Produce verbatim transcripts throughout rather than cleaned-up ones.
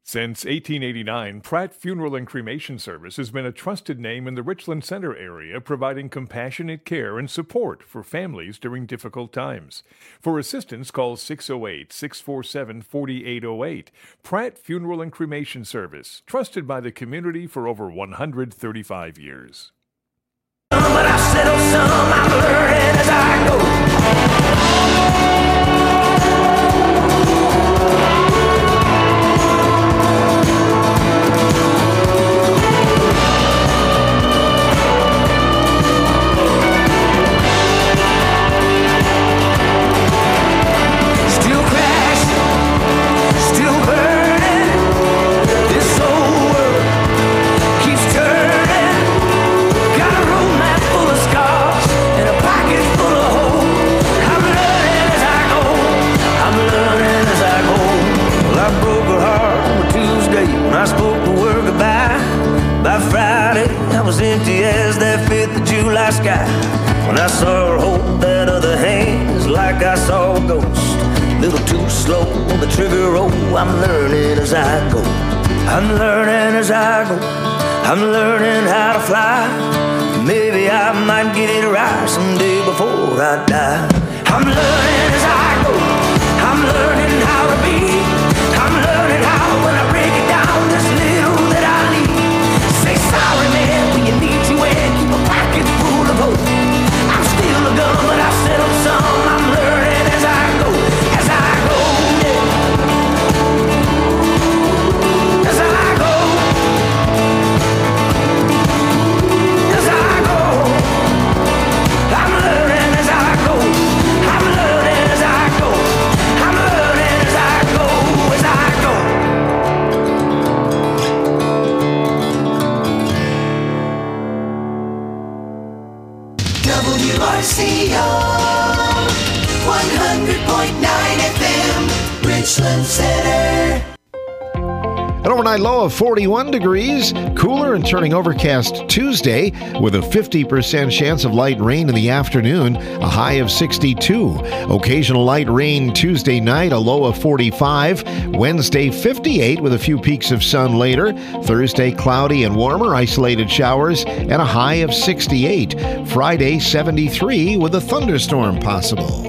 Since eighteen eighty-nine, Pratt Funeral and Cremation Service has been a trusted name in the Richland Center area, providing compassionate care and support for families during difficult times. For assistance, call six oh eight, six four seven, four eight oh eight. Pratt Funeral and Cremation Service, trusted by the community for over one hundred thirty-five years. But I settle some, I'm learning as I go. I spoke the word goodbye. By Friday, I was empty as that fifth of July sky. When I saw her hold that other hand, it's like I saw a ghost. Little too slow on the trigger roll. I'm learning as I go. I'm learning as I go. I'm learning how to fly. Maybe I might get it right someday before I die. I'm learning as I go. I'm learning how to be. I'm learning how when I break it down, this little that I need. Say sorry, man, when you need to, and keep a pocket full of hope. I'm still a gun, but I've settled some. I'm learning as I go, as I go, yeah. As I go, as I go. I'm learning as I go. I'm learning as I go. I'm learning as I go, as I go. W R C O one hundred point nine F M, Richland Center. An overnight low of forty-one degrees, cooler and turning overcast Tuesday with a fifty percent chance of light rain in the afternoon, a high of sixty-two. Occasional light rain Tuesday night, a low of forty-five. Wednesday, fifty-eight with a few peaks of sun later. Thursday, cloudy and warmer, isolated showers, and a high of sixty-eight. Friday, seventy-three with a thunderstorm possible.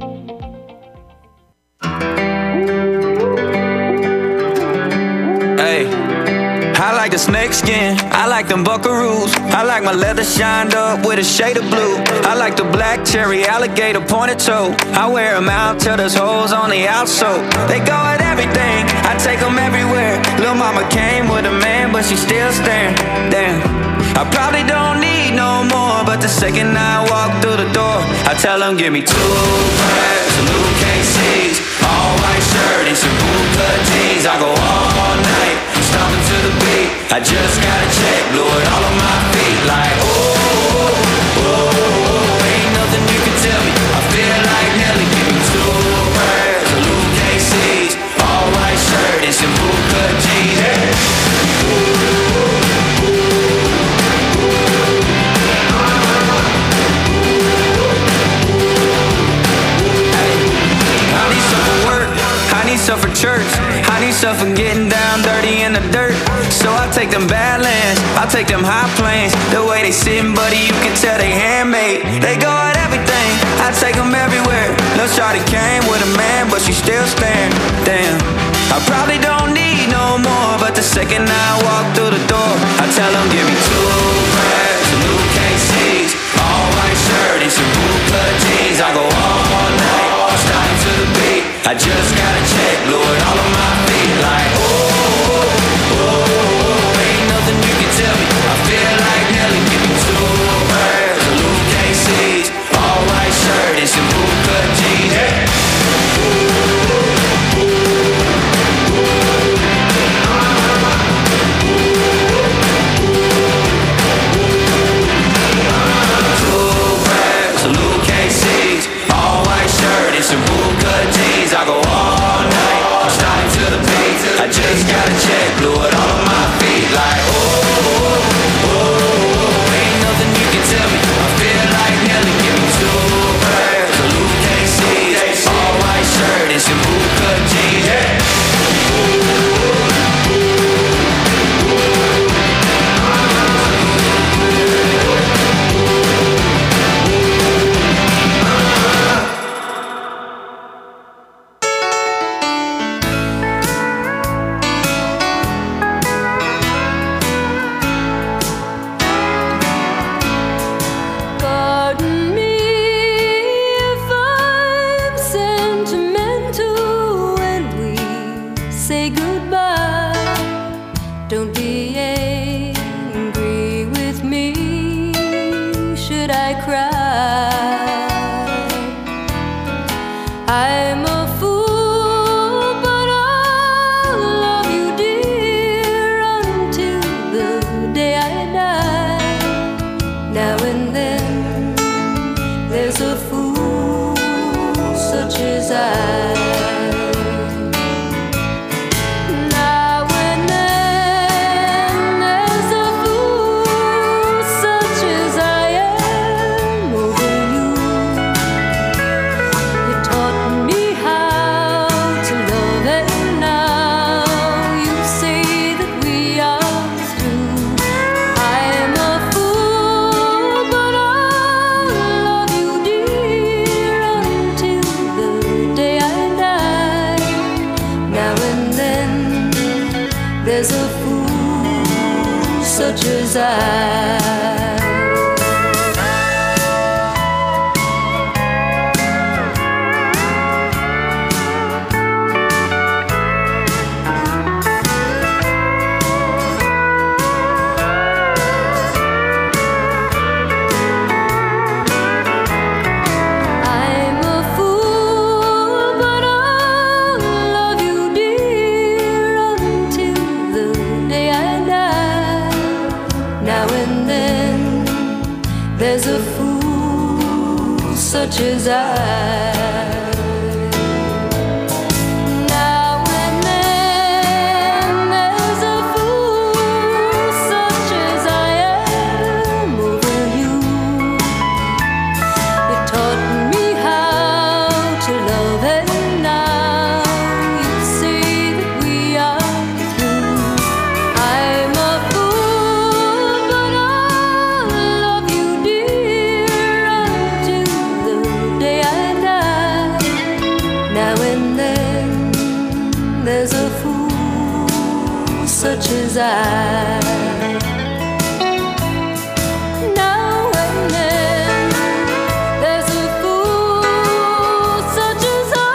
I like the snake skin, I like them buckaroos. I like my leather shined up with a shade of blue. I like the black cherry alligator pointed toe. I wear them out till there's holes on the outsole. They go at everything, I take them everywhere. Lil' mama came with a man, but she still staring. Damn, I probably don't need no more, but the second I walk through the door, I tell them give me two packs of new K Cs, all white shirt and some bootcut jeans. I go all night, stomping to the beat. I just got a check, blew it all on my feet. Like, oh, oh, oh, ain't nothing you can tell me. I feel like Nelly, give me two pairs of new K Cs, all white shirt and some bootcut jeans. Yeah. Stuff for church, I need stuff for getting down dirty in the dirt. So I take them badlands, I take them high planes. The way they sitting, buddy, you can tell they handmade. They go at everything, I take them everywhere. Lil' shawty came with a man, but she still staring. Damn, I probably don't need no more, but the second I walk through the door, I tell them give me two pairs of new K Cs, all white shirt and some bootcut jeans. I go all night, starting to the beat. I just got a check, blew it all on my feet. Like, oh, oh, oh, ain't nothing you can tell me. I feel like Nelly, give me two pairs of new K Cs, all white shirt and some bootcut jeans. Yeah. Two pairs of new K Cs, all white shirt and some bootcut jeans. I go all night, starting to the beat. I just got a check, blew it all on my feet. Like, oh, oh, oh, ain't nothing you can tell me. I feel like Nelly, give me two pairs of new K Cs, all white shirt and some bootcut jeans. Yeah. goodbye. Don't be angry with me. Should I cry? I'm a fool, but I'll love you, dear, until the day I die. Now and then there's a fool such as I. Now and then there's a fool such as I am over you. You taught me how to love, and now you say that we are through. I am a fool, but I'll love you, dear, until the day I die. Now and then there's a fool such as I. I'm a fool, but I'll love you, dear, until the day I die. Now and then there's a fool such as I. Now and then there's a fool such as I am over you. You taught me how to love, and now you say that we are through. I'm a fool, but I'll love you, dear, until the day I die. Now and then there's a fool such as I. Now and then there's a fool such as I.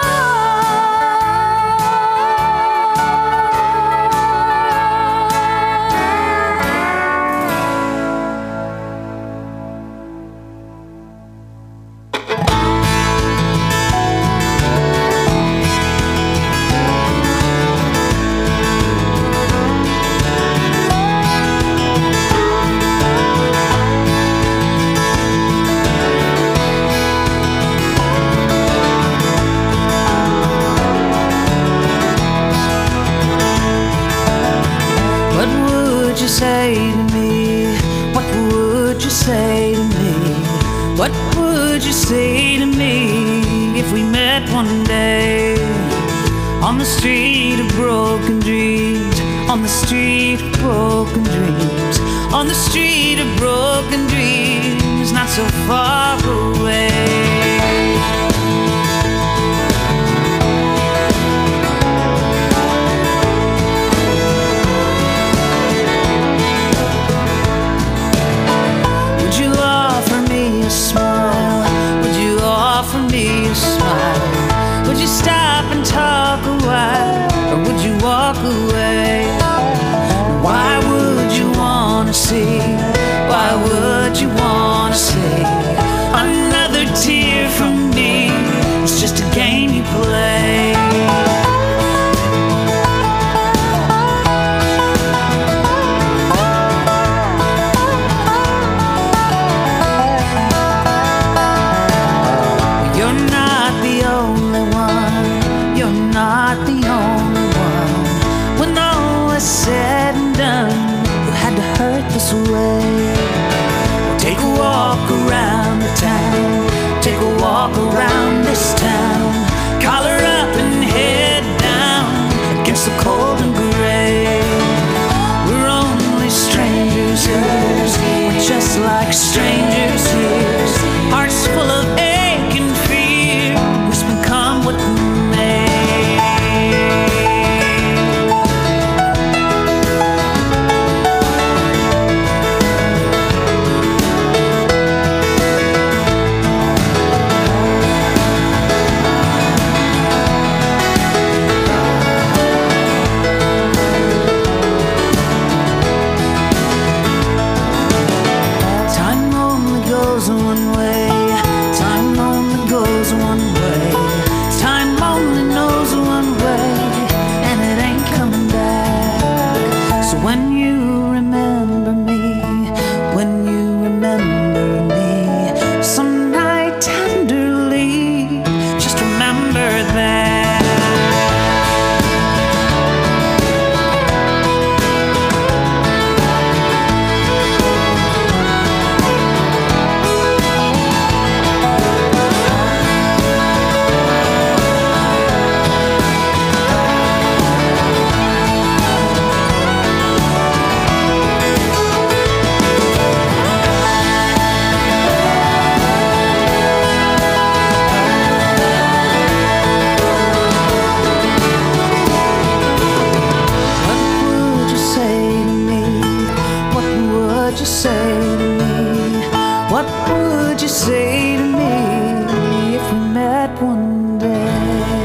What would you say to me? What would you say to me? What would you say to me if we met one day on the street of broken dreams, on the street of broken dreams, on the street of broken dreams, not so far away? Would you offer me a smile? Would you offer me a smile? Would you stop and talk a while, or would you walk away? Why would you wanna see? Why would you wanna see another tear from me? It's just a game you play. You're not the only one. You're not the only one. When all is said and done, you had to hurt this way. Take you say to me? What would you say to me if we met one day?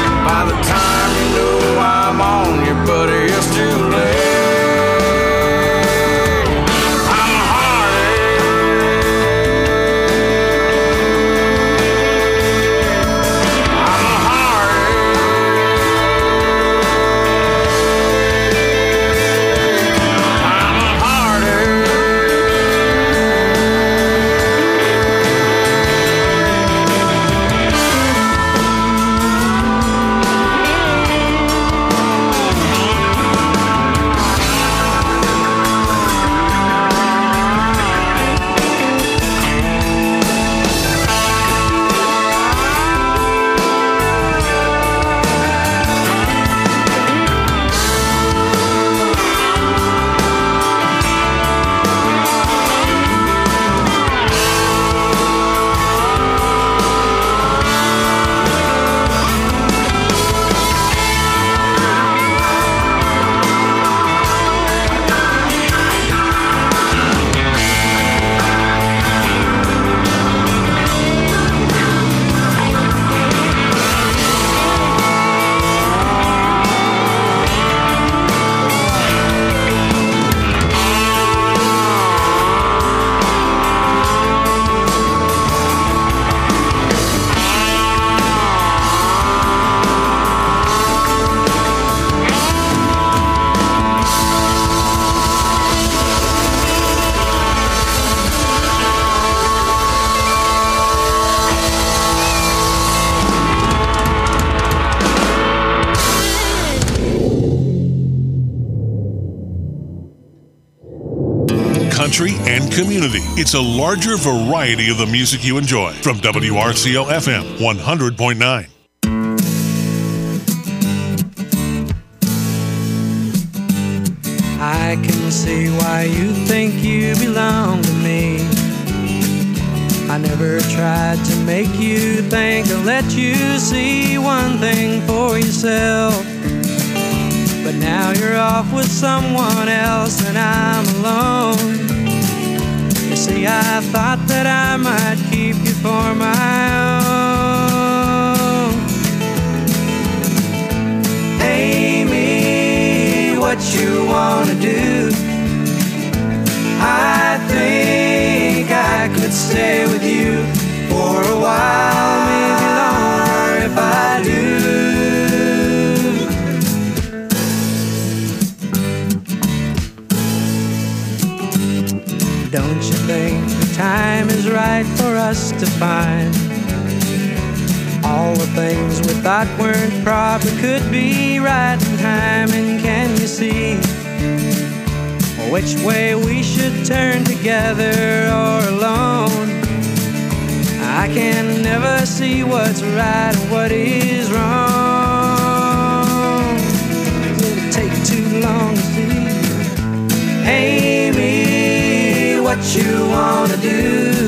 Buddy, it's too late. country, and community. It's a larger variety of the music you enjoy. From W R C O F M one hundred point nine. I can see why you think you belong to me. I never tried to make you think or let you see one thing for yourself. But now you're off with someone else and I'm alone. You see, I thought that I might keep you for my own. Amy, what you wanna do? I think I could stay with you for a while, maybe longer if I do. Don't you think the time is right for us to find all the things we thought weren't proper could be right in time? And can you see which way we should turn, together or alone? I can never see what's right and what is wrong. It'll take too long to see. Amy, what you wanna do?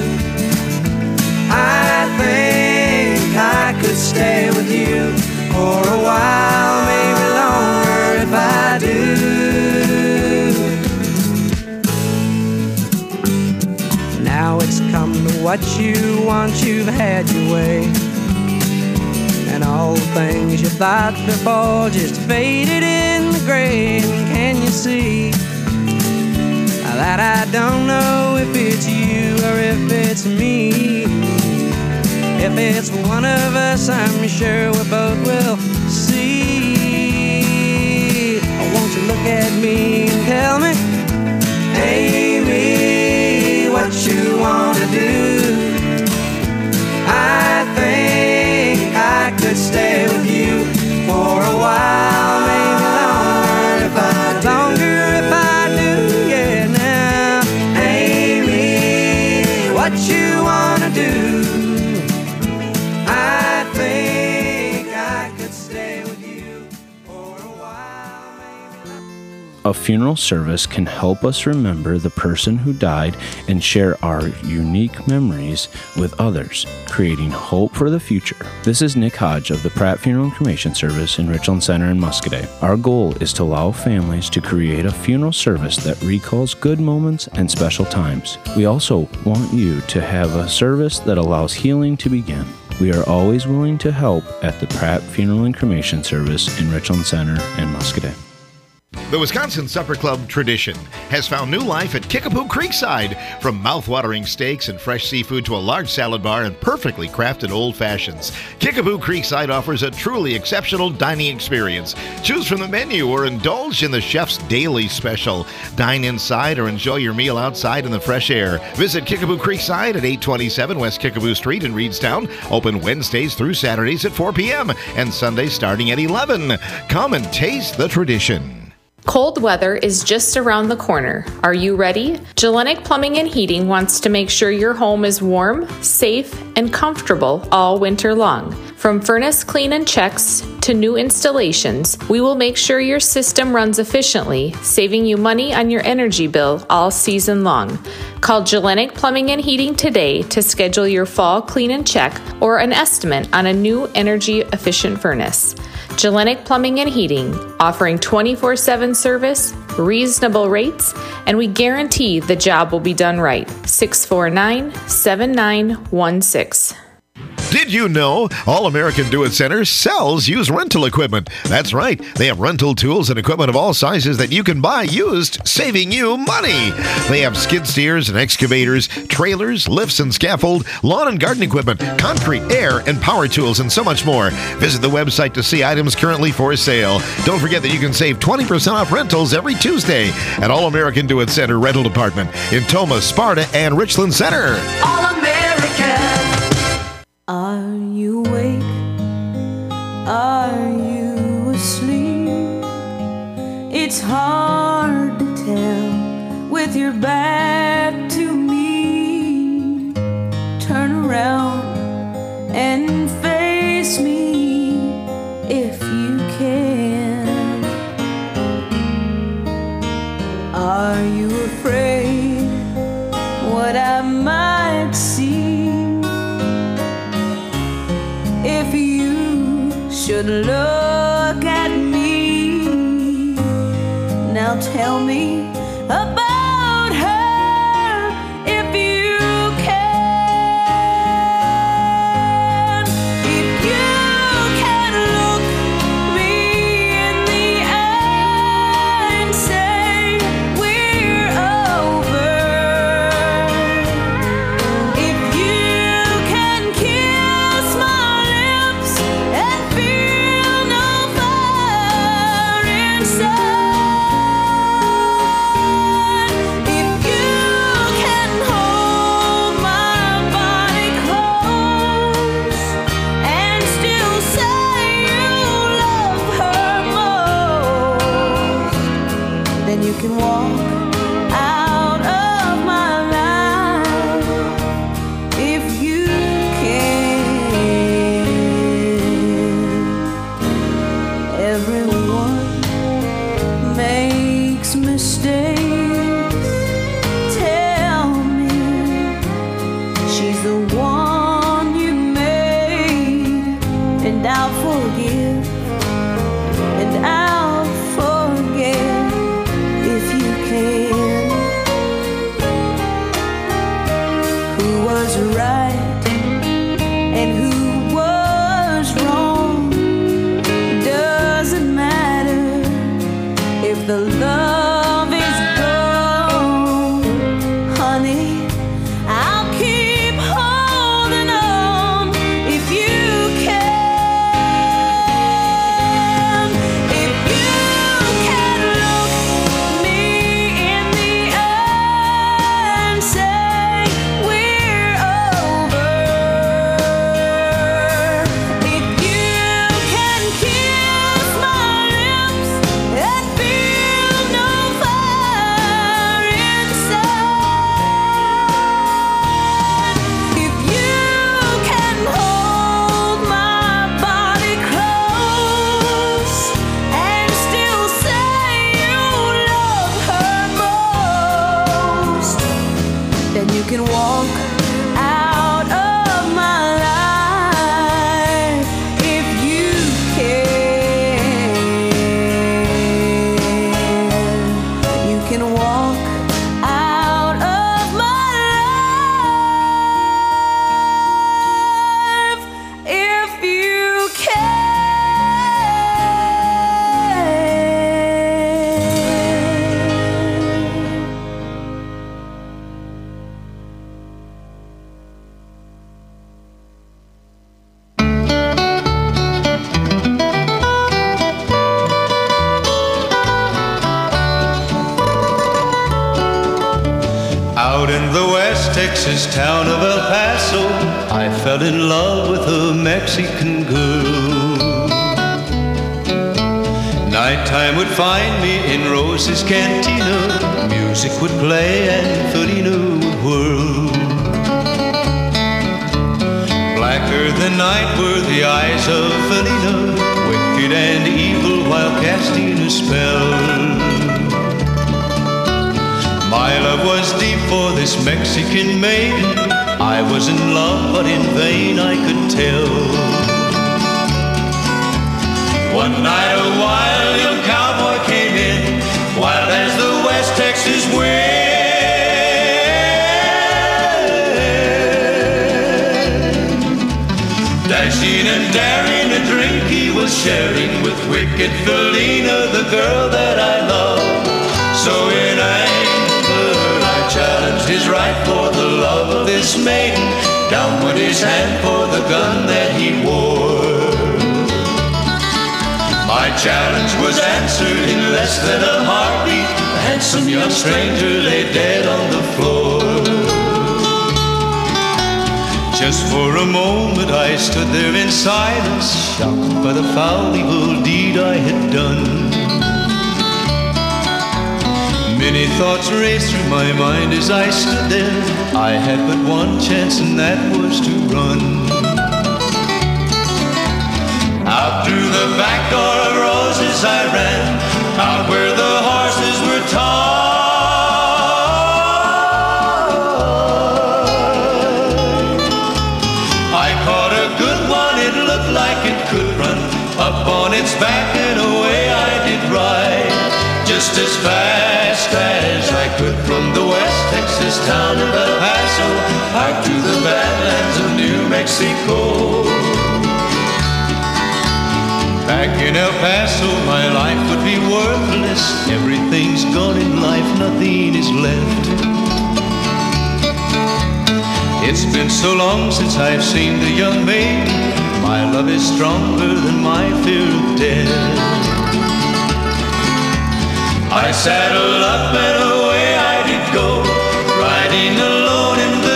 I think I could stay with you for a while, maybe longer if I do. Now it's come to what you want, you've had your way, and all the things you thought before just faded in the gray. And can you see that I don't know if it's you or if it's me? If it's one of us, I'm sure we both will see. Won't you look at me and tell me, Amy, what you wanna do? I think I could stay with you for a while, maybe longer if I do. Longer if I do, yeah. Now, Amy, what you wanna do? I think I could stay with you for a while, maybe longer. A funeral service can help us remember the person who died and share our unique memories with others, creating hope for the future. This is Nick Hodge of the Pratt Funeral and Cremation Service in Richland Center in Muscoda. Our goal is to allow families to create a funeral service that recalls good moments and special times. We also want you to have a service that allows healing to begin. We are always willing to help at the Pratt Funeral and Cremation Service in Richland Center and Muscoda. The Wisconsin Supper Club tradition has found new life at Kickapoo Creekside. From mouth-watering steaks and fresh seafood to a large salad bar and perfectly crafted old fashions, Kickapoo Creekside offers a truly exceptional dining experience. Choose from the menu or indulge in the chef's daily special. Dine inside or enjoy your meal outside in the fresh air. Visit Kickapoo Creekside at eight twenty-seven West Kickapoo Street in Reedstown. Open Wednesdays through Saturdays at four p.m. and Sundays starting at eleven. Come and taste the tradition. Cold weather is just around the corner. Are you ready? Gellenic Plumbing and Heating wants to make sure your home is warm, safe, and comfortable all winter long. From furnace clean and checks to new installations, we will make sure your system runs efficiently, saving you money on your energy bill all season long. Call Gellenic Plumbing and Heating today to schedule your fall clean and check or an estimate on a new energy efficient furnace. Gellenic Plumbing and Heating, offering twenty-four seven service, reasonable rates, and we guarantee the job will be done right. six four nine, seven nine one six. Did you know All American Do It Center sells used rental equipment? That's right. They have rental tools and equipment of all sizes that you can buy used, saving you money. They have skid steers and excavators, trailers, lifts and scaffold, lawn and garden equipment, concrete, air, and power tools, and so much more. Visit the website to see items currently for sale. Don't forget that you can save twenty percent off rentals every Tuesday at All American Do It Center Rental Department in Tomah, Sparta, and Richland Center. All American. Are you awake? Are you asleep? It's hard to tell with your back to me. Turn around and face me if you can. Are you afraid what I might see if you should look at me? Now tell me about her if you can. If you can look me in the eye and say we're over. If you can kiss my lips and feel no fire inside. You can walk out of my life if you can. Everyone makes mistakes. Tell me she's the one you made, and I'll forgive, and I'll forget. Who was right and who was wrong? Doesn't matter if the love is gone, honey. I'll keep holding on if you can. If you can look me in the eye and say we're over. If you can kiss my lips and feel no fire inside. If you can hold my body close and still say you love her most, then you can walk out of my life if you can. You can walk out of my life if you can. Out in the West Texas town of El Paso, I fell in love with a Mexican girl. Nighttime would find me in Rose's Cantina. Music would play and Felina would whirl. Blacker than night were the eyes of Felina, wicked and evil while casting a spell. My love was deep for this Mexican maiden. I was in love, but in vain I could tell. One night a wild young cowboy came in, wild as the West Texas wind. Dashing and daring, a drink he was sharing with wicked Felina, the girl that I love. So in anger I challenged his right for the love of this maiden. Down went his hand for the gun that he wore. My challenge was answered in less than a heartbeat. A handsome young stranger lay dead on the floor. Just for a moment I stood there in silence, shocked by the foul evil deed I had done. Many thoughts raced through my mind as I stood there. I had but one chance, and that was to run. Out through the back door of roses I ran, out where the horses were tied. I caught a good one, it looked like it could run. Up on its back and away I did ride, just as fast as I could from the West Texas town of El Paso out to the badlands of New Mexico. Back in El Paso my life would be worthless. Everything's gone in life, nothing is left. It's been so long since I've seen the young maid. My love is stronger than my fear of death. I saddled up and away I did go, riding alone in the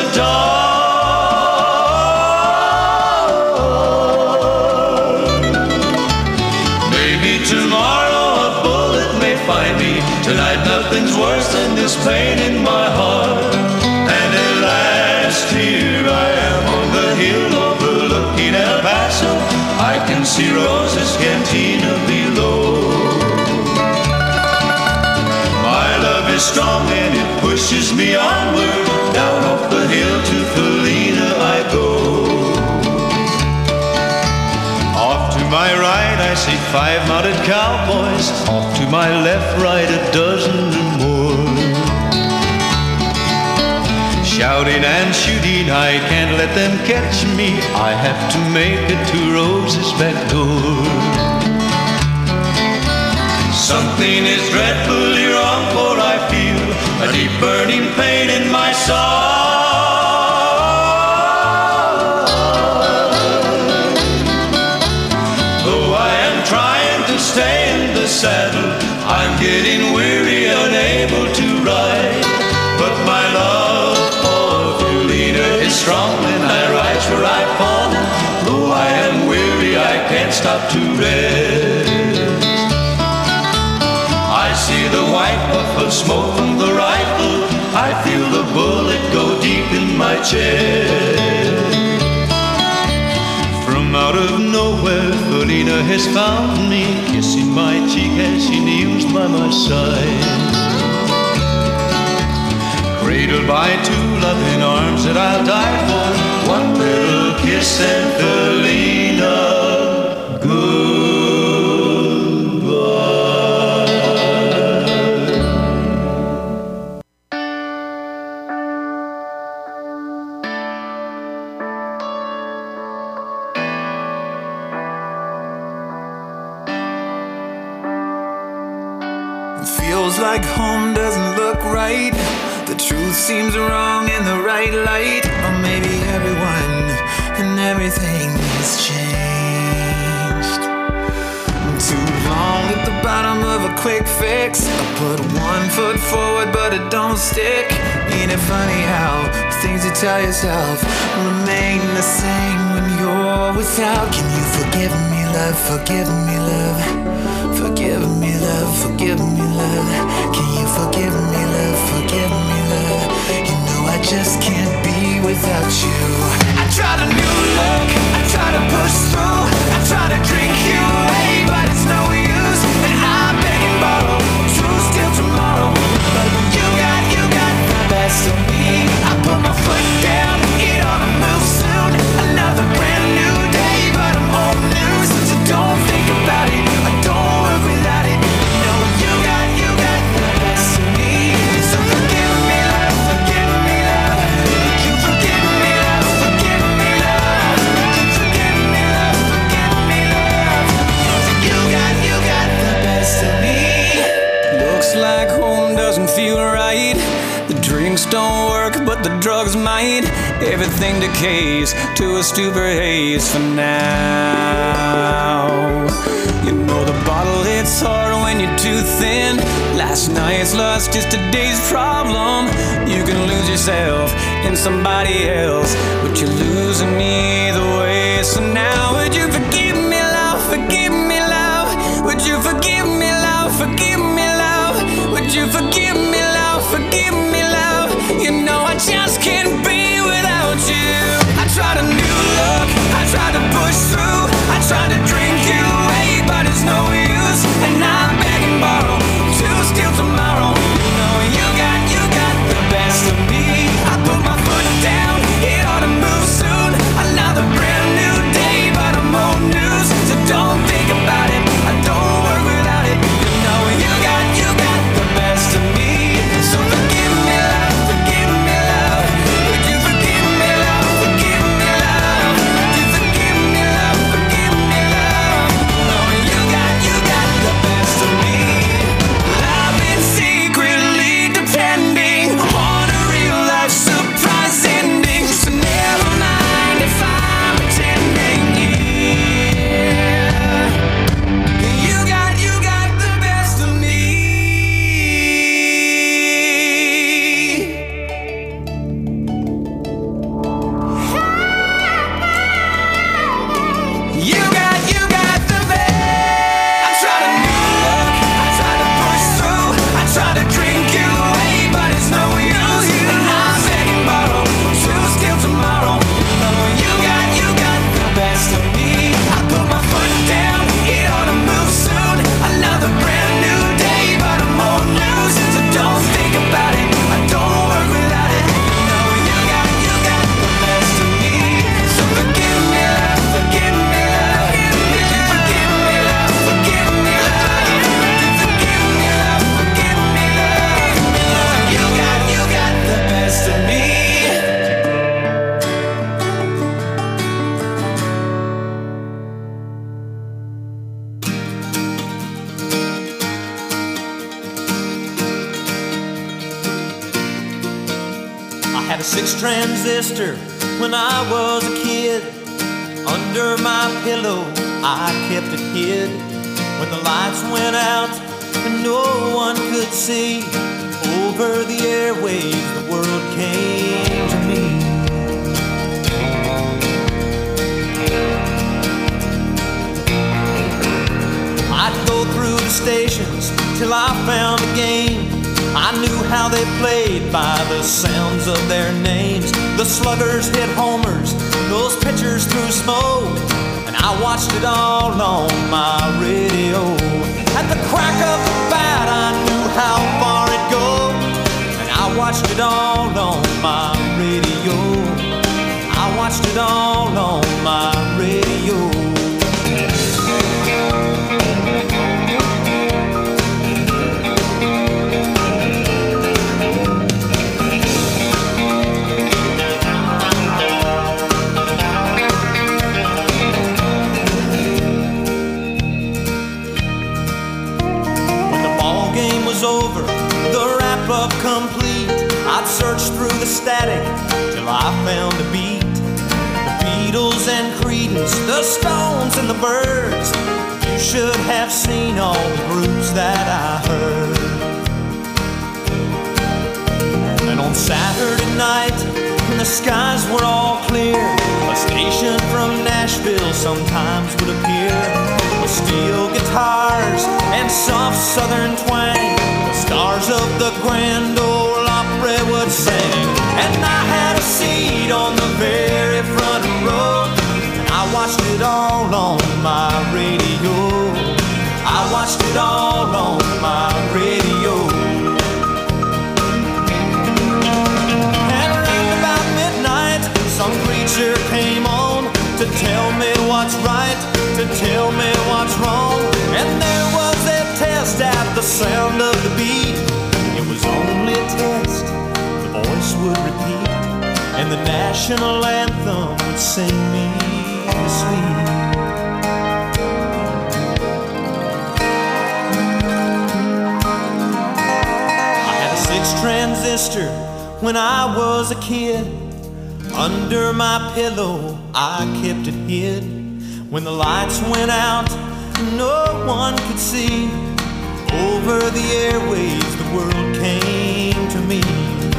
dark. Maybe tomorrow a bullet may find me. Tonight nothing's worse than this pain in my heart. And at last here I am on the hill overlooking El Paso. I can see Rosa's cantina below. Strong and it pushes me onward. Down off the hill to Felina I go. Off to my right I see five mounted cowboys. Off to my left, right, a dozen or more. Shouting and shooting, I can't let them catch me. I have to make it to Rose's back door. Something is dreadfully wrong, for I feel a deep burning pain in my soul. Though I am trying to stay in the saddle, I'm getting weary, unable to ride. But my love for Felina is strong, and I ride where I've fallen. Though I am weary, I can't stop to rest. I see the white puff of smoke from the rifle. I feel the bullet go deep in my chest. From out of nowhere, Felina has found me, kissing my cheek as she kneels by my side. Cradled by two loving arms that I'll die for. One little kiss and Felina, good. Feels like home doesn't look right. The truth seems wrong in the right light. Or maybe everyone and everything has changed. I'm too long at the bottom of a quick fix. I put one foot forward but it don't stick. Ain't it funny how things you tell yourself remain the same when you're without? Can you forgive me, love? Forgive me, love. Forgive me, love, forgive me, love. Can you forgive me, love, forgive me, love? You know I just can't be without you. I tried a new look, I tried to push through, I tried to drink you away, but it's no use. And I beg and borrow, truth till tomorrow. But you got, you got the best of me. I put my foot down, it ought to move soon. Another brand new day, but I'm old news. So don't think about it, I don't. Like home doesn't feel right. The drinks don't work, but the drugs might. Everything decays to a stupor haze for now. You know the bottle hits hard when you're too thin. Last night's lust is today's problem. You can lose yourself in somebody else, but you're losing me either way. So now would you forgive me, love? Forgive me, love. Would you forgive me, love? Forgive me, love. Would you forgive me? just can't be without you. I tried a new look, I tried to push through, I tried to drink you away, but it's no use. And I beg and borrow to steal tomorrow. No, you got, you got the best of me. I put my foot down, it ought to move soon. Another brand new day, but I'm old news. So don't think about it, I don't work without it. No, you got, you got the best of me. So forgive me, love, forgive me, love. Would you forgive me, love, forgive me, love? Would you forgive me, love, forgive me, love? No, you got, you got the best of me. I've been secretly depending on a real life surprise ending. So never mind if I'm pretending. Yeah. You got, you got the best of me. You got, you got the best. I tried a new look, I tried to push through, I tried to drink you away, but it's no use. And I beg and borrow to steal tomorrow. No, you got, you got the best of me. I put my foot down, it ought to move soon. Another brand new day, but I'm old news. So don't think about it, I don't work without it. No, you got, you got the best of me. So forgive me, love, forgive me, love. Would you forgive me, love, forgive me, love? Would you forgive me, love, forgive me, love? You got, you got the best of me. I had a six transistor when I was a kid. Under my pillow, I kept it hid. When the lights went out and no one could see, over the airwaves, the world came to me. I'd go through the stations till I found a game. I knew how they played by the sounds of their names. The sluggers hit homers, those pitchers threw smoke, and I watched it all on my radio. At the crack of the bat, I knew how far it'd go, and I watched it all on my radio. I watched it all on my radio. Over, the wrap-up complete, I'd search through the static till I found a beat. The Beatles and Creedence, the Stones and the Byrds. You should have seen all the groups that I heard. And on Saturday night, when the skies were all clear, a station from Nashville sometimes would appear with steel guitars and soft southern twang. Stars of the Grand Ole Opry would sing, and I had a seat on the very front row, and I watched it all on my radio. I watched it all on my radio. And around about midnight, some preacher came on to tell me what's right, to tell me what's wrong, and there was a test at the sound of the beat. It was only a test, the voice would repeat, and the national anthem would sing me to sleep. I had a six transistor when I was a kid. Under my pillow, I kept it hid. When the lights went out, no one could see. Over the airwaves, the world came to me.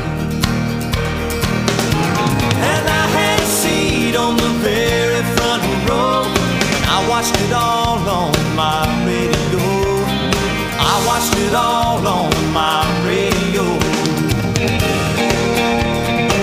And I had a seat on the very front row, and I watched it all on my radio. I watched it all on my radio.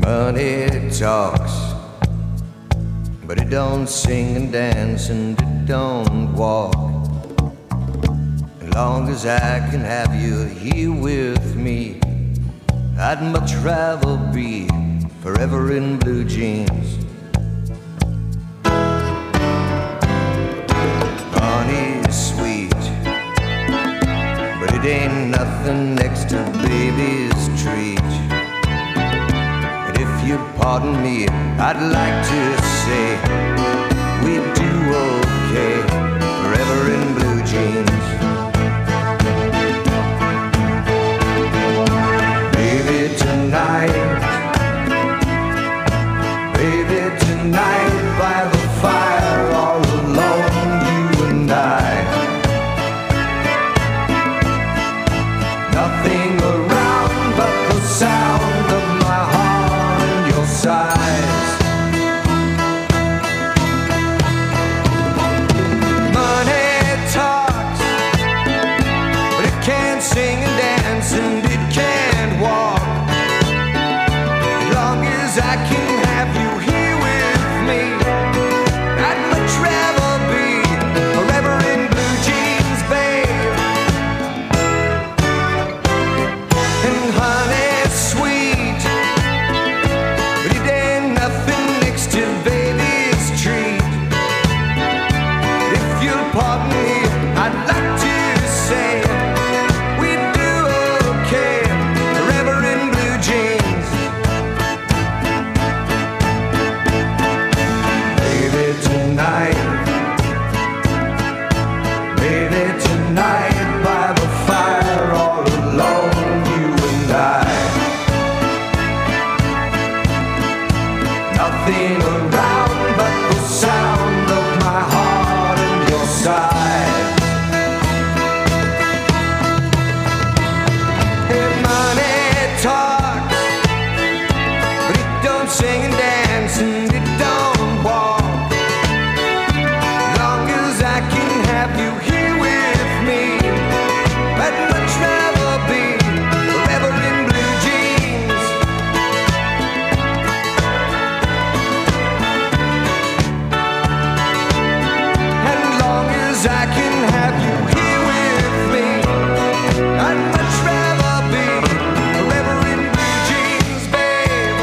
Money talks, but it don't sing and dance and it don't walk. As long as I can have you here with me, I'd much rather be forever in blue jeans. Honey's sweet, but it ain't nothing next to baby's treat. And if you pardon me, I'd like to say we do okay forever in blue jeans. Baby, tonight, baby, tonight by the fire, all alone, you and I. Nothing around but the sound of my heart and your sighs. Money talks, but it can't sing and dance and it can't walk. As long as I can have you here with me, I'd much rather be forever in blue jeans, babe. And honey's sweet, but it ain't nothing next to baby's treat. If you'll pardon me, I'd like to say we'd do okay forever in blue jeans. Baby, tonight, baby, tonight by the fire, all alone, you and I. Nothing around but the sound of my heart and your sighs. Hey, money talks, but it don't sing and dance and it don't walk. As long as I can have you here with me, I'd much rather be forever in blue jeans. As long as I can have you here with me, I'd much rather be forever in blue jeans, babe.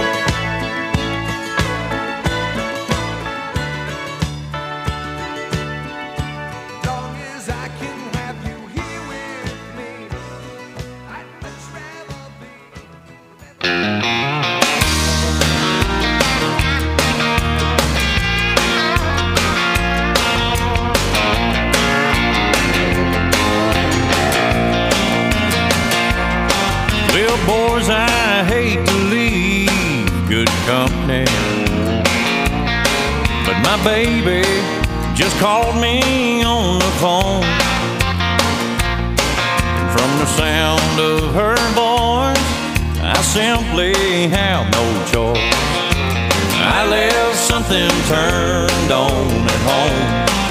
As long as I can have you here with me, I'd much rather be. Well, boys, I hate to leave good company, but my baby just called me on the phone. And from the sound of her voice, I simply have no choice. I left something turned on at home.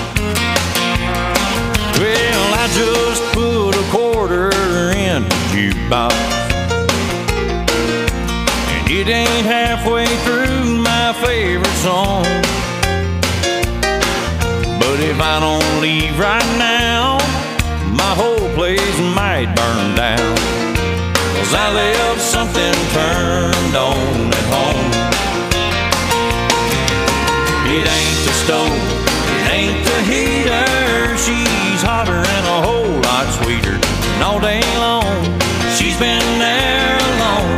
Well, I just put a quarter in the jukebox, and it ain't halfway through my favorite song. But if I don't leave right now, my whole place might burn down. 'Cause I left something turned on at home. It ain't the stove, it ain't the heater. She's hotter and a whole lot sweeter. And all day long, she's been there alone.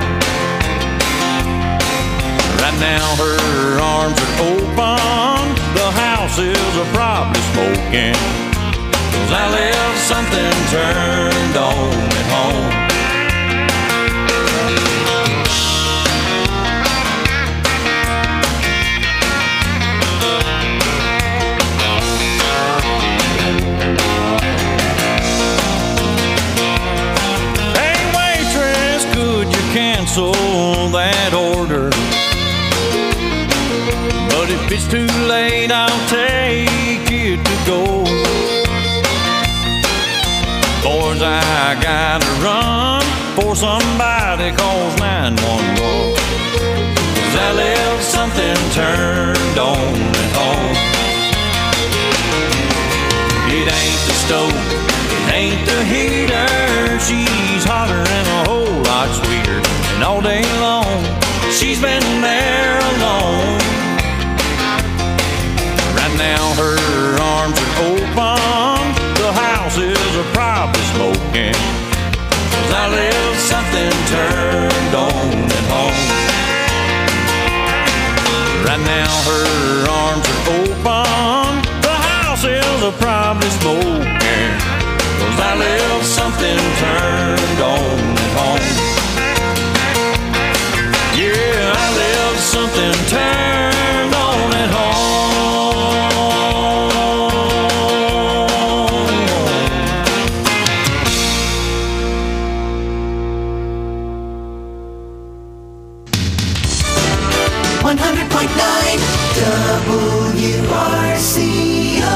Right now her arms are open, the house is a probably smoking. 'Cause I left something turned on at home. Hey waitress, could you cancel that order? But if it's too late, I'll take it to go. Boys, I gotta run for somebody calls nine one one. 'Cause something turned on at home. It ain't the stove, it ain't the heater. She's hotter and a whole lot sweeter. And all day long, she's been there alone. Right now her arms are open, the house is a probably smoking. 'Cause I left something turned on at home. Right now her arms are open, the house is a probably smoking. 'Cause I left something turned on at home. Yeah, I left something turned on at home. one hundred point nine W R C O.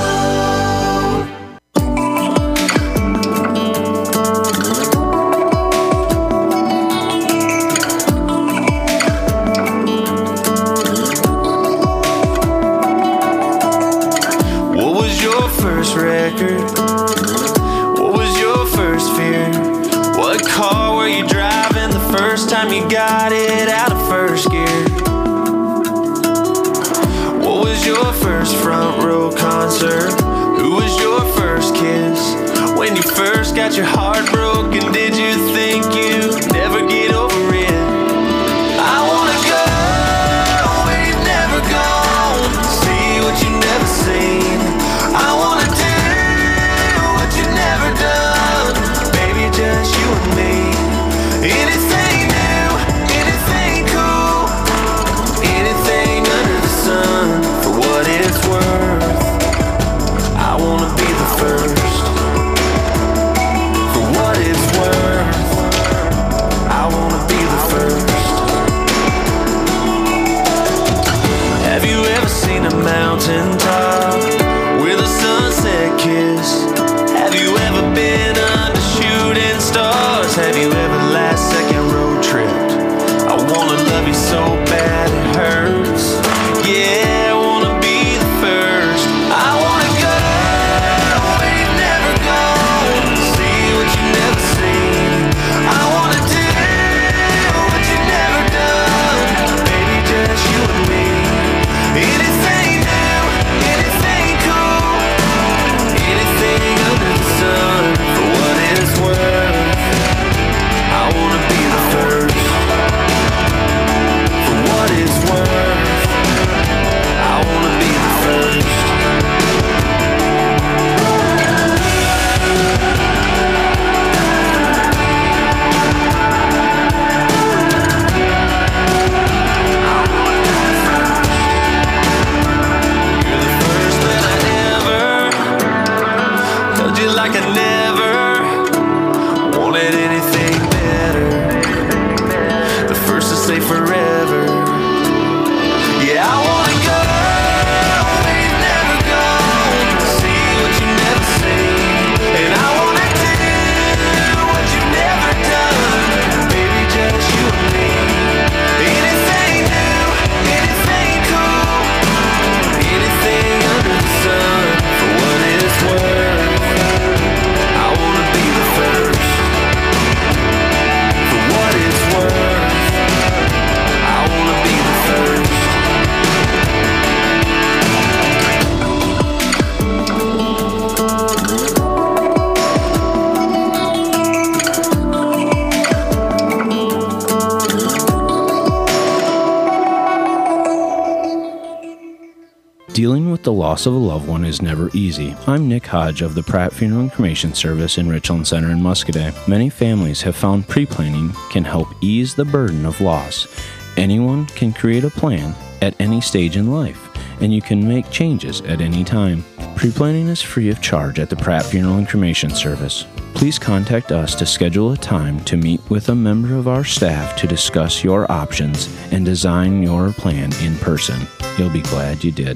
What was your first record? What was your first fear? What car were you driving the first time you got it out of first gear? What was your first front row concert? Who was your first kiss? When you first got your heart broken, did you think you'd never get over it? I wanna go where you've never gone, see what you've never seen. I wanna do what you've never done, baby, just you and me. Anything new, anything cool, anything under the sun, for what it's worth. I wanna be the first, for what it's worth. I wanna be the first. Have you ever seen a mountain top with a sunset kiss? Have you ever been under shooting stars? Have you ever last second road tripped? I wanna love you so bad it hurts. Yeah, I wanna be the first. I wanna go where you've never gone, see what you've never seen. I wanna do what you've never done, baby, just you and me. Anything new, anything cool, anything under the sun, for what it's worth. I wanna be the first, for what it's worth. I wanna be the first. You're the first that I ever held you like I never wanted anything better. The first to say forever. Yeah, I wanna go where you've never gone, see what you've never seen. And I wanna do what you've never done, baby, just you and me. Anything new, anything cool, anything under the sun, for what it's worth. I wanna be the first, for what it's worth. I wanna be the first. Dealing with the loss of a loved one is never easy. I'm Nick Hodge of the Pratt Funeral and Cremation Service in Richland Center in Muscoda. Many families have found pre-planning can help ease the burden of loss. Anyone can create a plan at any stage in life, and you can make changes at any time. Pre-planning is free of charge at the Pratt Funeral and Cremation Service. Please contact us to schedule a time to meet with a member of our staff to discuss your options and design your plan in person. You'll be glad you did.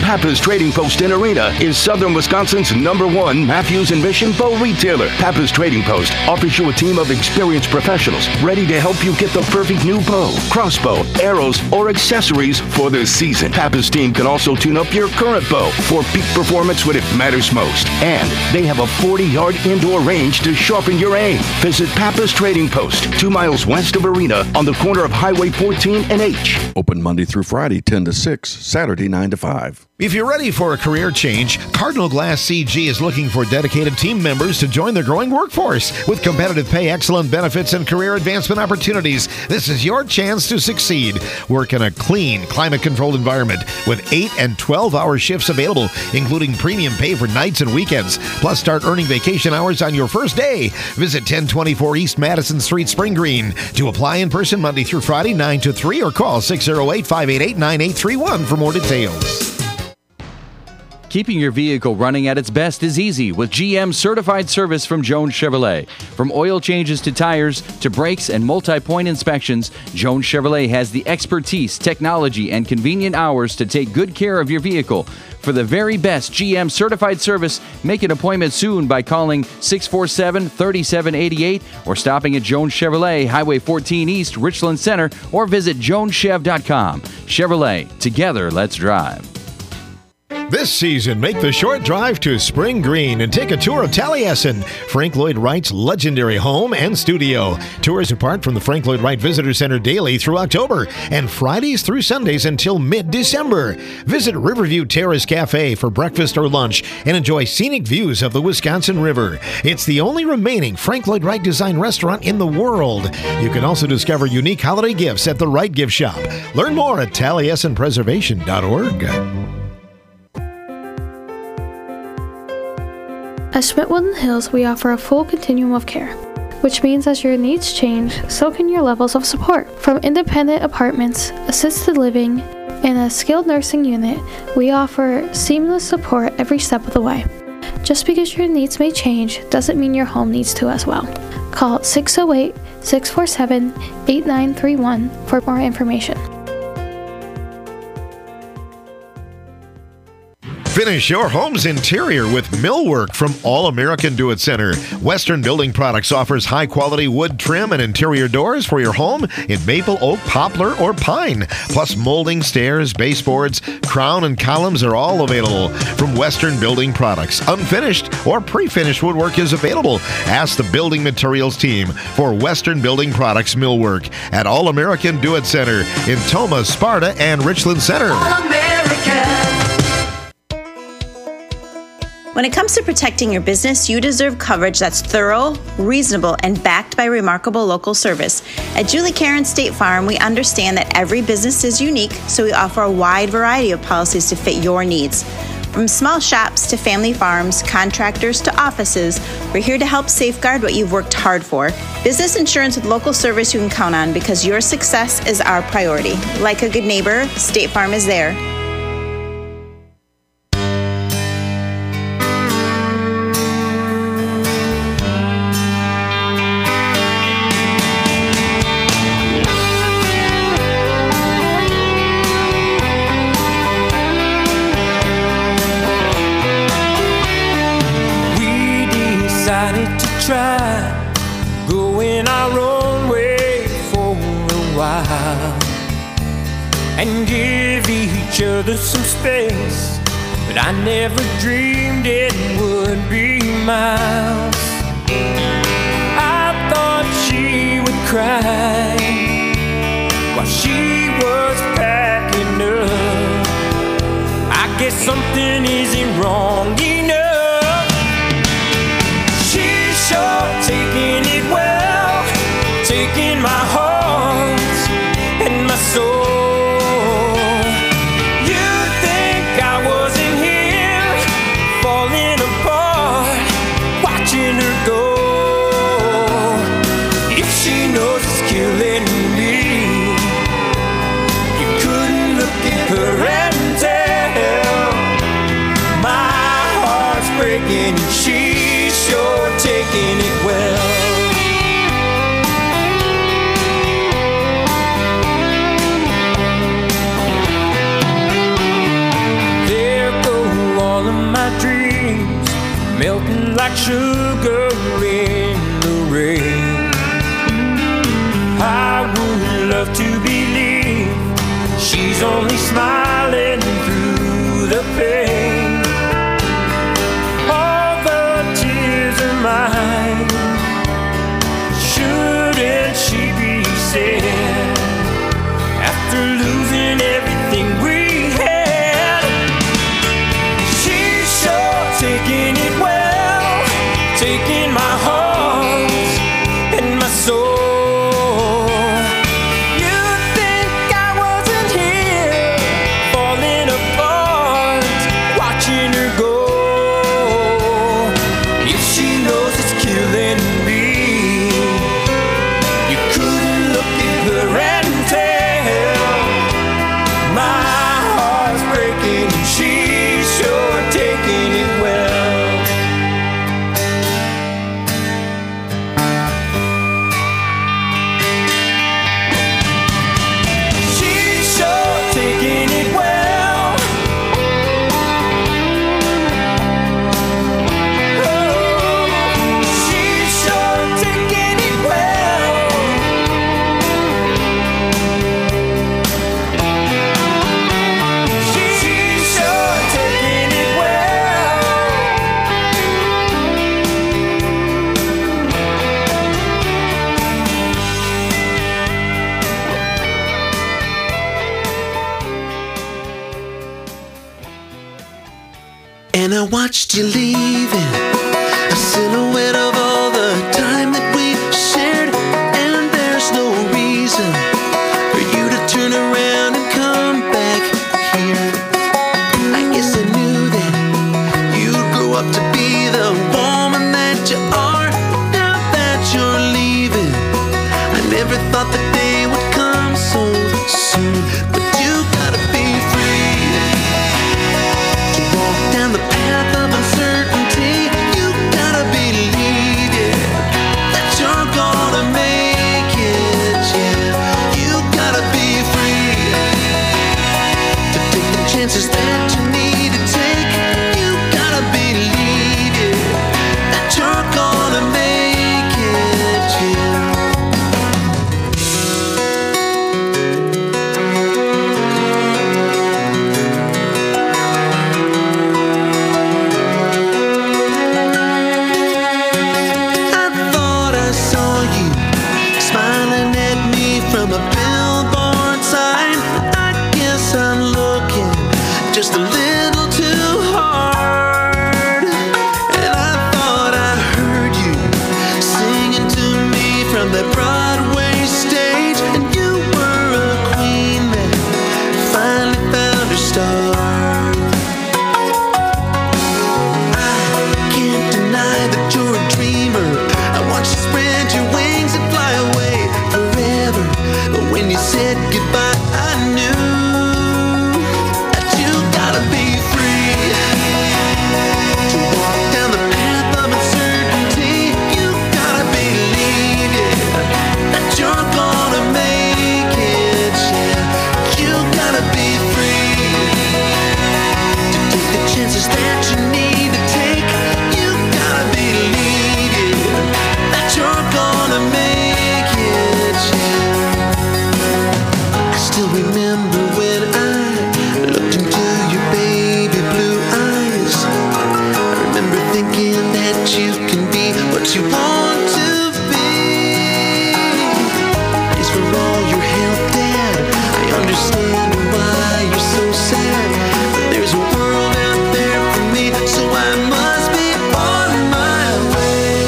Pappas Trading Post in Arena is Southern Wisconsin's number one Matthews and Mission bow retailer. Pappas Trading Post offers you a team of experienced professionals ready to help you get the perfect new bow, crossbow, arrows, or accessories for the season. Pappas team can also tune up your current bow for peak performance when it matters most. And they have a forty-yard indoor range to sharpen your aim. Visit Pappas Trading Post, two miles west of Arena on the corner of Highway fourteen and H. Open Monday through Friday, ten to six, Saturday, nine to five. If you're ready for a career change, Cardinal Glass C G is looking for dedicated team members to join their growing workforce. With competitive pay, excellent benefits, and career advancement opportunities, this is your chance to succeed. Work in a clean, climate-controlled environment with eight and twelve-hour shifts available, including premium pay for nights and weekends. Plus, start earning vacation hours on your first day. Visit ten twenty-four East Madison Street, Spring Green. To apply in person Monday through Friday, nine to three, or call six oh eight, five eight eight, nine eight three one for more details. Keeping your vehicle running at its best is easy with G M certified service from Jones Chevrolet. From oil changes to tires to brakes and multi-point inspections, Jones Chevrolet has the expertise, technology, and convenient hours to take good care of your vehicle. For the very best G M certified service, make an appointment soon by calling six four seven, three seven eight eight or stopping at Jones Chevrolet, Highway fourteen East, Richland Center, or visit jones chev dot com. Chevrolet, together let's drive. This season, make the short drive to Spring Green and take a tour of Taliesin, Frank Lloyd Wright's legendary home and studio. Tours depart from the Frank Lloyd Wright Visitor Center daily through October and Fridays through Sundays until mid-December. Visit Riverview Terrace Cafe for breakfast or lunch and enjoy scenic views of the Wisconsin River. It's the only remaining Frank Lloyd Wright design restaurant in the world. You can also discover unique holiday gifts at the Wright Gift Shop. Learn more at taliesin preservation dot org. At Schmidt Woodland Hills, we offer a full continuum of care, which means as your needs change, so can your levels of support. From independent apartments, assisted living, and a skilled nursing unit, we offer seamless support every step of the way. Just because your needs may change doesn't mean your home needs to as well. Call six oh eight, six four seven, eight nine three one for more information. Finish your home's interior with millwork from All American Do It Center. Western Building Products offers high-quality wood trim and interior doors for your home in maple, oak, poplar, or pine. Plus molding, stairs, baseboards, crown, and columns are all available from Western Building Products. Unfinished or pre-finished woodwork is available. Ask the building materials team for Western Building Products millwork at All American Do It Center in Tomah, Sparta, and Richland Center. All American. When it comes to protecting your business, you deserve coverage that's thorough, reasonable, and backed by remarkable local service. At Julie Karen State Farm, we understand that every business is unique, so we offer a wide variety of policies to fit your needs. From small shops to family farms, contractors to offices, we're here to help safeguard what you've worked hard for. Business insurance with local service you can count on because your success is our priority. Like a good neighbor, State Farm is there. Try going our own way for a while and give each other some space, but I never dreamed it would be miles. I thought she would cry while she was packing up. I guess something isn't wrong enough. Taking it well, taking my heart and my soul. You think I wasn't here, falling apart, watching her go. If she knows it's killing me, you couldn't look at her and tell. My heart like sugar in the rain. I would love to believe she's only smiling through the pain. All the tears are mine. Shouldn't she be sad after losing everything we had? She's sure taking it well, taking my heart and my soul. You think I wasn't here, falling apart, watching her go. If she knows it's killing me, you couldn't look at her and tell. My heart's breaking and she's sure taking it well. She's sure taking it well. Oh, she's sure taking it well. She's sure taking it well. And I watched you leaving, a silhouette of all the time that we shared. And there's no reason for you to turn around and come back here. I guess I knew that you'd grow up to be the woman that you are. Now that you're leaving, I never thought the day would come so soon. But you gotta be free to walk down the path of uncertainty. You gotta believe, yeah, that you're gonna make it, yeah. You gotta be free to take the chances that you need to take. You gotta believe, yeah, that you're gonna make it, yeah. I thought I saw you smiling at me from a billboard sign. I guess I'm looking just a little too hard. And I thought I heard you singing to me from that Broadway stage. And you were a queen that finally found her star. I can't deny that you're a dreamer. I watched you spread your wings and fly away forever. But when you said goodbye, I knew that you gotta be free to walk down the path of uncertainty. You gotta believe, yeah, that you're gonna make it, yeah. You gotta be free to take the chances that you need to take. You gotta believe, yeah, that you're gonna make it, yeah. I still remember when I looked into your baby blue eyes. I remember thinking that you can be what you want to be. It's for all your help, Dad. I understand why you're so sad. But there's a world out there for me, so I must be on my way.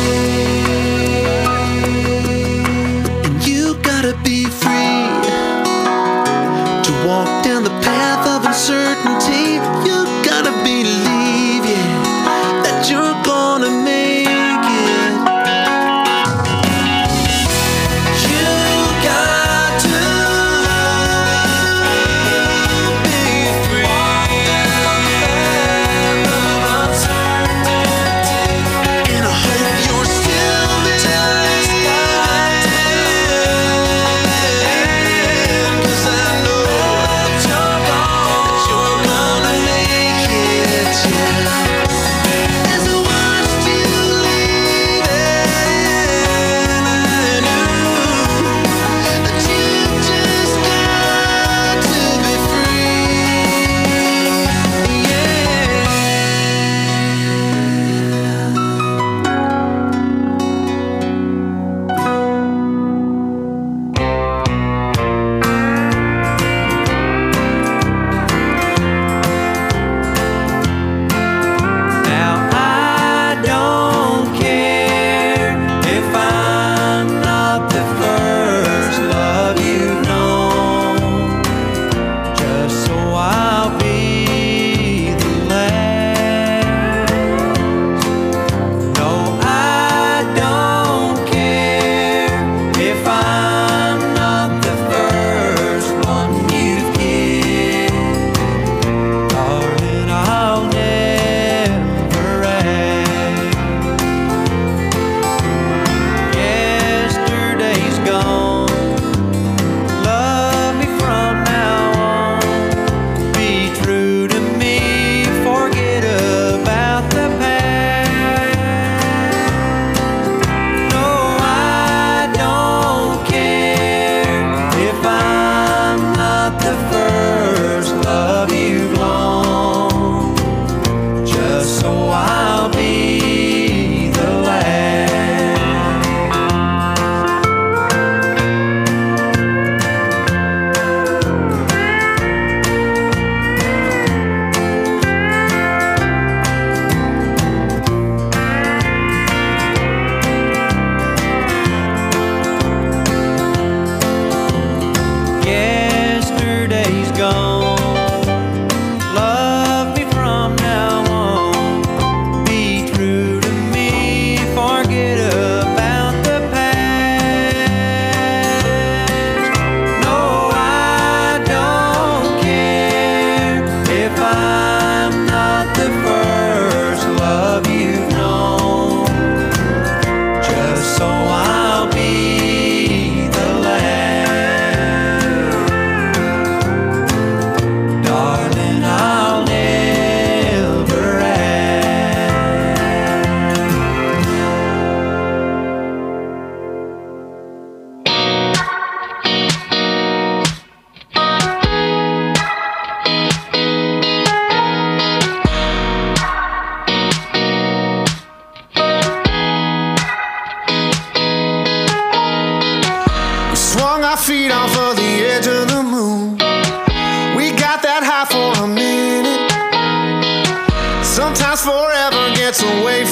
And you gotta be free to walk down the path of uncertainty. You gotta believe, yeah, that you're gonna make it. You got to be free.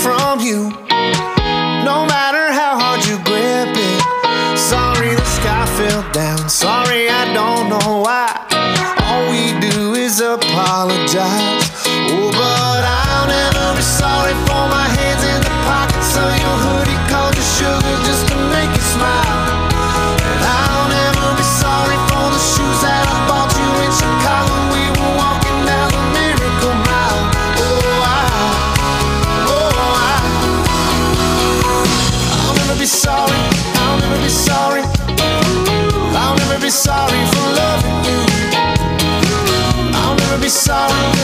from you, no matter how hard you grip it. Sorry the sky fell down, sorry I don't know why. All we do is apologize. Oh, but I'll never be sorry for my hands in the pockets of your hoodie, called you sugar just to make you smile. And I'll never be sorry for the shoes that I bought you in Chicago. We were walking down the Miracle Mile. Oh, I, oh, I, I'll never be sorry, I'll never be sorry, I'll never be sorry for loving you. I'll never be sorry.